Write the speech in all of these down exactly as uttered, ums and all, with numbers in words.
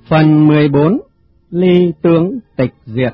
Phần mười bốn. Ly tướng tịch diệt.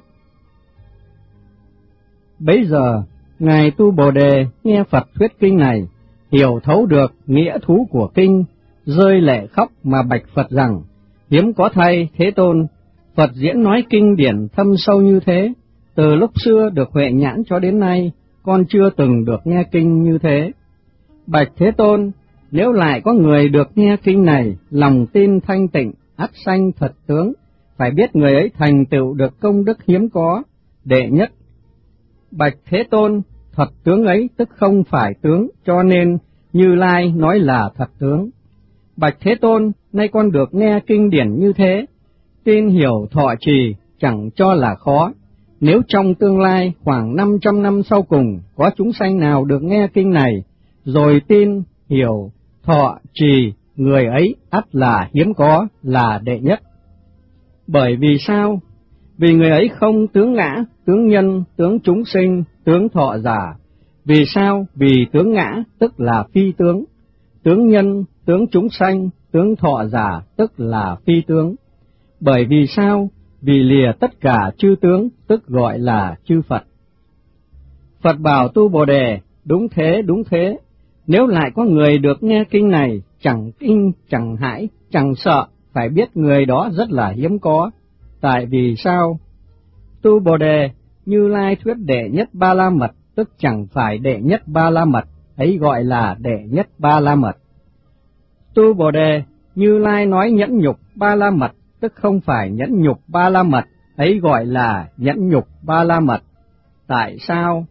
Bấy giờ, Ngài Tu Bồ Đề nghe Phật thuyết kinh này, hiểu thấu được nghĩa thú của kinh, rơi lệ khóc mà bạch Phật rằng: hiếm có thay Thế Tôn, Phật diễn nói kinh điển thâm sâu như thế, từ lúc xưa được huệ nhãn cho đến nay, con chưa từng được nghe kinh như thế. Bạch Thế Tôn, nếu lại có người được nghe kinh này, lòng tin thanh tịnh, ắt sanh thật tướng, phải biết người ấy thành tựu được công đức hiếm có, đệ nhất. Bạch Thế Tôn, thật tướng ấy tức không phải tướng, cho nên Như Lai nói là thật tướng. Bạch Thế Tôn, nay con được nghe kinh điển như thế, tin hiểu thọ trì, chẳng cho là khó. Nếu trong tương lai khoảng năm trăm năm sau cùng, có chúng sanh nào được nghe kinh này, rồi tin, hiểu, thọ trì, người ấy ắt là hiếm có, là đệ nhất. Bởi vì sao? Vì người ấy không tướng ngã, tướng nhân, tướng chúng sinh, tướng thọ giả. Vì sao? Vì tướng ngã tức là phi tướng, tướng nhân, tướng chúng sanh, tướng thọ giả tức là phi tướng. Bởi vì sao? Vì lìa tất cả chư tướng tức gọi là chư Phật. Phật bảo Tu Bồ Đề, đúng thế, đúng thế. Nếu lại có người được nghe kinh này, chẳng kinh, chẳng hãi, chẳng sợ, phải biết người đó rất là hiếm có. Tại vì sao? Tu Bồ Đề, Như Lai thuyết đệ nhất ba la mật, tức chẳng phải đệ nhất ba la mật, ấy gọi là đệ nhất ba la mật. Tu Bồ Đề, Như Lai nói nhẫn nhục ba la mật, tức không phải nhẫn nhục ba la mật, ấy gọi là nhẫn nhục ba la mật. Tại sao?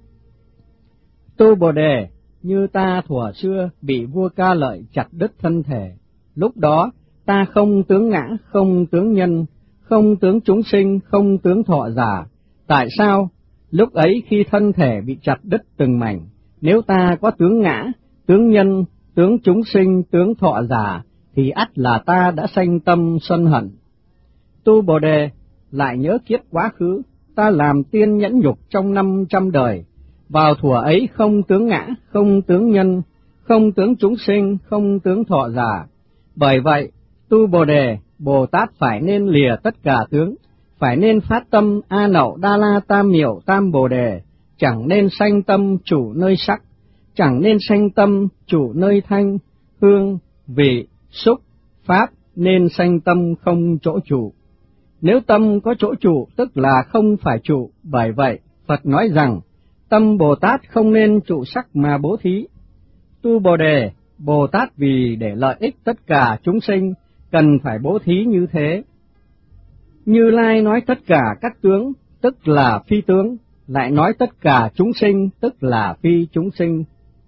Tu Bồ Đề, như ta thuở xưa bị vua Ca Lợi chặt đứt thân thể, lúc đó ta không tướng ngã, không tướng nhân, không tướng chúng sinh, không tướng thọ giả. Tại sao? Lúc ấy khi thân thể bị chặt đứt từng mảnh, nếu ta có tướng ngã, tướng nhân, tướng chúng sinh, tướng thọ giả, thì ắt là ta đã sanh tâm sân hận. Tu Bồ Đề, lại nhớ kiếp quá khứ, ta làm tiên nhẫn nhục trong năm trăm đời, vào thuở ấy không tướng ngã, không tướng nhân, không tướng chúng sinh, không tướng thọ giả. Bởi vậy, Tu Bồ Đề, Bồ Tát phải nên lìa tất cả tướng, phải nên phát tâm A Nậu Đa La Tam Miểu Tam Bồ Đề, chẳng nên sanh tâm chủ nơi sắc, chẳng nên sanh tâm chủ nơi thanh, hương, vị, xúc, pháp, nên sanh tâm không chỗ chủ. Nếu tâm có chỗ chủ, tức là không phải chủ. Bởi vậy, Phật nói rằng, tâm Bồ Tát không nên trụ sắc mà bố thí. Tu Bồ Đề, Bồ Tát vì để lợi ích tất cả chúng sinh, cần phải bố thí như thế. Như Lai nói tất cả các tướng, tức là phi tướng, lại nói tất cả chúng sinh, tức là phi chúng sinh.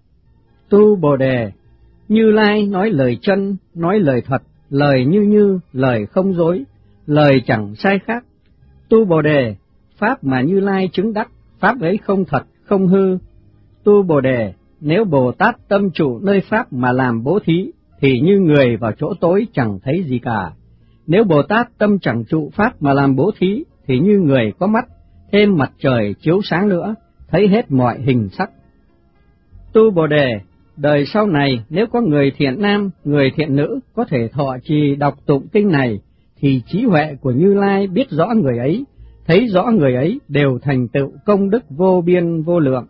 Tu Bồ Đề, Như Lai nói lời chân, nói lời thật, lời như như, lời không dối, lời chẳng sai khác. Tu Bồ Đề, pháp mà Như Lai chứng đắc, pháp ấy không thật, không hư. Tu Bồ Đề, nếu Bồ Tát tâm chủ nơi pháp mà làm bố thí, thì như người vào chỗ tối chẳng thấy gì cả. Nếu Bồ Tát tâm chẳng trụ pháp mà làm bố thí, thì như người có mắt, thêm mặt trời chiếu sáng nữa, thấy hết mọi hình sắc. Tu Bồ Đề, đời sau này nếu có người thiện nam, người thiện nữ có thể thọ trì đọc tụng kinh này, thì trí huệ của Như Lai biết rõ người ấy, thấy rõ người ấy đều thành tựu công đức vô biên vô lượng.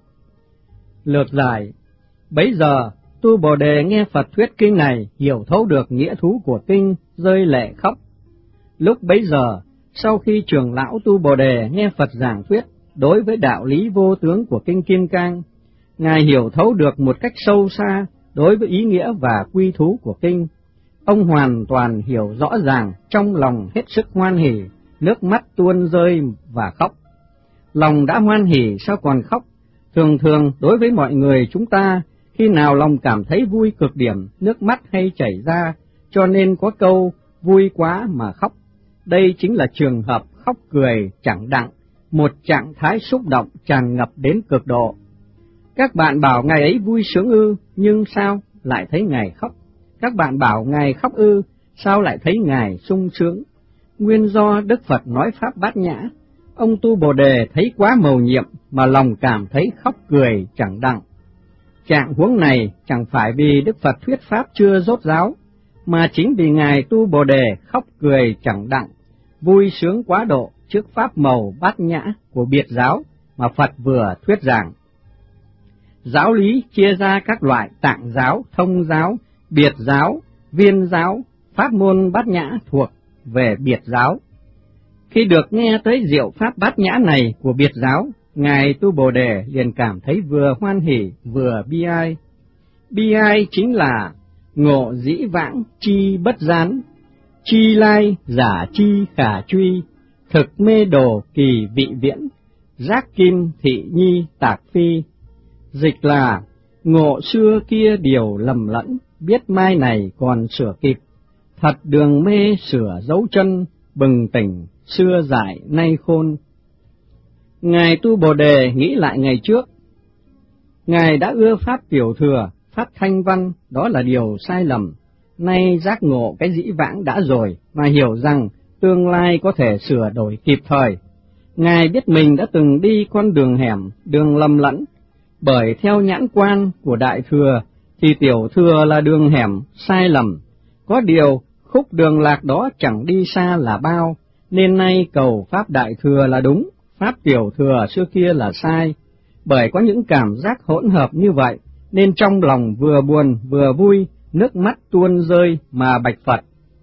Lược giải, bấy giờ Tu Bồ Đề nghe Phật thuyết kinh này, hiểu thấu được nghĩa thú của kinh, rơi lệ khóc. Lúc bấy giờ, sau khi trưởng lão Tu Bồ Đề nghe Phật giảng thuyết đối với đạo lý vô tướng của kinh Kim Cang, Ngài hiểu thấu được một cách sâu xa đối với ý nghĩa và quy thú của kinh. Ông hoàn toàn hiểu rõ ràng, trong lòng hết sức hoan hỉ, nước mắt tuôn rơi và khóc. Lòng đã hoan hỉ sao còn khóc? Thường thường đối với mọi người chúng ta, khi nào lòng cảm thấy vui cực điểm, nước mắt hay chảy ra, cho nên có câu vui quá mà khóc. Đây chính là trường hợp khóc cười chẳng đặng, một trạng thái xúc động tràn ngập đến cực độ. Các bạn bảo Ngài ấy vui sướng ư, nhưng sao lại thấy Ngài khóc? Các bạn bảo Ngài khóc ư, sao lại thấy Ngài sung sướng? Nguyên do Đức Phật nói pháp bát nhã, ông Tu Bồ Đề thấy quá mầu nhiệm mà lòng cảm thấy khóc cười chẳng đặng. Trạng huống này chẳng phải vì Đức Phật thuyết pháp chưa rốt ráo, mà chính vì Ngài Tu Bồ Đề khóc cười chẳng đặng, vui sướng quá độ trước pháp màu bát nhã của biệt giáo mà Phật vừa thuyết giảng. Giáo lý chia ra các loại tạng giáo, thông giáo, biệt giáo, viên giáo, pháp môn bát nhã thuộc về biệt giáo. Khi được nghe tới diệu pháp bát nhã này của biệt giáo, Ngài Tu Bồ Đề liền cảm thấy vừa hoan hỉ vừa bi ai. Bi ai chính là ngộ dĩ vãng chi bất gián, chi lai giả chi khả truy, thực mê đồ kỳ vị viễn, giác kim thị nhi tạc phi. Dịch là ngộ xưa kia điều lầm lẫn, biết mai này còn sửa kịp, thật đường mê sửa dấu chân, bừng tỉnh xưa dại nay khôn. Ngài Tu Bồ Đề nghĩ lại ngày trước, Ngài đã ưa pháp tiểu thừa, pháp thanh văn, đó là điều sai lầm. Nay giác ngộ cái dĩ vãng đã rồi, mà hiểu rằng tương lai có thể sửa đổi kịp thời. Ngài biết mình đã từng đi con đường hẻm, đường lầm lẫn, bởi theo nhãn quan của Đại Thừa thì tiểu thừa là đường hẻm sai lầm. Có điều khúc đường lạc đó chẳng đi xa là bao, nên nay cầu pháp Đại Thừa là đúng, pháp tiểu thừa xưa kia là sai. Bởi có những cảm giác hỗn hợp như vậy, nên trong lòng vừa buồn vừa vui, nước mắt tuôn rơi mà bạch Phật.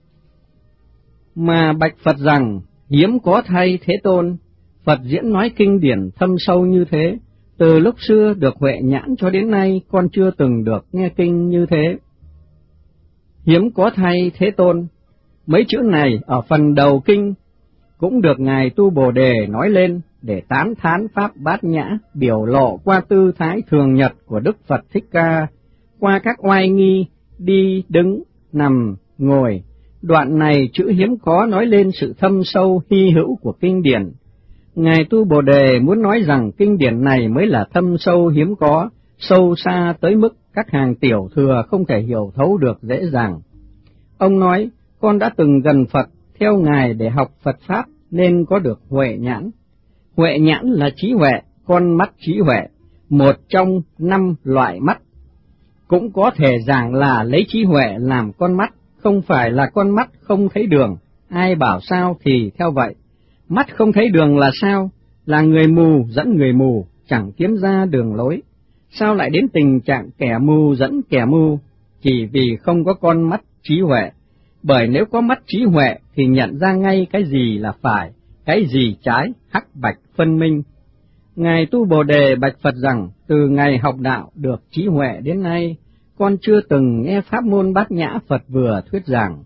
Mà bạch Phật rằng, hiếm có thay Thế Tôn, Phật diễn nói kinh điển thâm sâu như thế, từ lúc xưa được huệ nhãn cho đến nay con chưa từng được nghe kinh như thế. Hiếm có thay Thế Tôn, mấy chữ này ở phần đầu kinh cũng được Ngài Tu Bồ Đề nói lên để tán thán pháp bát nhã, biểu lộ qua tư thái thường nhật của Đức Phật Thích Ca, qua các oai nghi, đi, đứng, nằm, ngồi. Đoạn này chữ hiếm có nói lên sự thâm sâu hy hữu của kinh điển. Ngài Tu Bồ Đề muốn nói rằng kinh điển này mới là thâm sâu hiếm có, sâu xa tới mức các hàng tiểu thừa không thể hiểu thấu được dễ dàng. Ông nói, con đã từng gần Phật, theo Ngài để học Phật Pháp nên có được huệ nhãn. Huệ nhãn là trí huệ, con mắt trí huệ, một trong năm loại mắt. Cũng có thể giảng là lấy trí huệ làm con mắt, không phải là con mắt không thấy đường, ai bảo sao thì theo vậy. Mắt không thấy đường là sao? Là người mù dẫn người mù, chẳng kiếm ra đường lối. Sao lại đến tình trạng kẻ mù dẫn kẻ mù? Chỉ vì không có con mắt trí huệ. Bởi nếu có mắt trí huệ thì nhận ra ngay cái gì là phải, cái gì trái, hắc bạch phân minh. Ngài Tu Bồ Đề bạch Phật rằng, từ ngày học đạo được trí huệ đến nay, con chưa từng nghe pháp môn bát nhã Phật vừa thuyết giảng.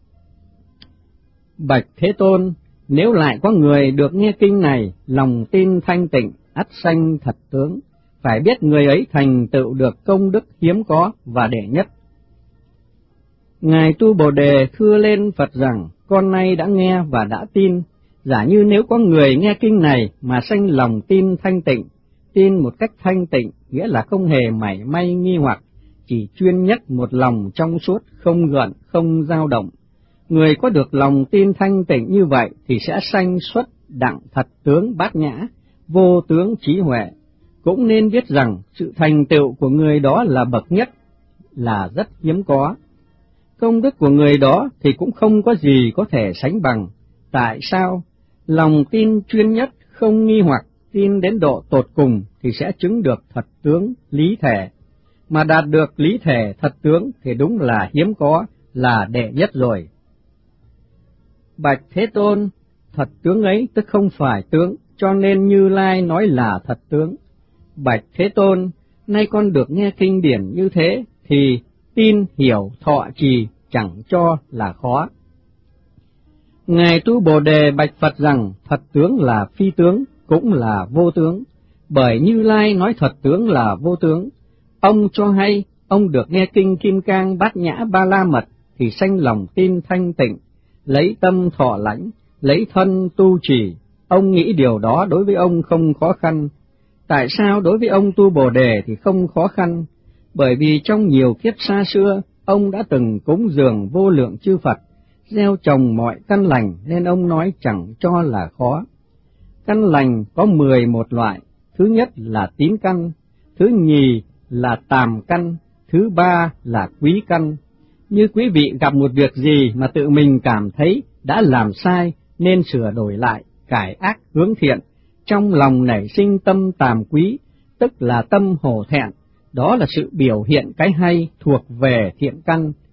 Bạch Thế Tôn, nếu lại có người được nghe kinh này, lòng tin thanh tịnh, ắt sanh thật tướng, phải biết người ấy thành tựu được công đức hiếm có và đệ nhất. Ngài Tu Bồ Đề thưa lên Phật rằng, con nay đã nghe và đã tin, giả như nếu có người nghe kinh này mà sanh lòng tin thanh tịnh, tin một cách thanh tịnh, nghĩa là không hề mảy may nghi hoặc, chỉ chuyên nhất một lòng trong suốt, không gợn, không dao động. Người có được lòng tin thanh tịnh như vậy thì sẽ sanh xuất đặng thật tướng bát nhã, vô tướng trí huệ. Cũng nên biết rằng sự thành tựu của người đó là bậc nhất, là rất hiếm có. Công đức của người đó thì cũng không có gì có thể sánh bằng. Tại sao? Lòng tin chuyên nhất, không nghi hoặc, tin đến độ tột cùng thì sẽ chứng được thật tướng, lý thể. Mà đạt được lý thể, thật tướng thì đúng là hiếm có, là đệ nhất rồi. Bạch Thế Tôn, thật tướng ấy tức không phải tướng, cho nên Như Lai nói là thật tướng. Bạch Thế Tôn, nay con được nghe kinh điển như thế, thì tin, hiểu, thọ trì chẳng cho là khó. Ngài Tu Bồ Đề bạch Phật rằng, thật tướng là phi tướng, cũng là vô tướng, bởi Như Lai nói thật tướng là vô tướng. Ông cho hay, ông được nghe kinh Kim Cang Bát Nhã Ba La Mật, thì sanh lòng tin thanh tịnh, lấy tâm thọ lãnh, lấy thân tu trì. Ông nghĩ điều đó đối với ông không khó khăn. Tại sao đối với ông Tu Bồ Đề thì không khó khăn? Bởi vì trong nhiều kiếp xa xưa, ông đã từng cúng dường vô lượng chư Phật, gieo trồng mọi căn lành, nên ông nói chẳng cho là khó. Căn lành có mười một loại, thứ nhất là tín căn, thứ nhì là tàm căn, thứ ba là quý căn. Như quý vị gặp một việc gì mà tự mình cảm thấy đã làm sai nên sửa đổi lại, cải ác hướng thiện, trong lòng nảy sinh tâm tàm quý, tức là tâm hổ thẹn, đó là sự biểu hiện cái hay thuộc về thiện căn.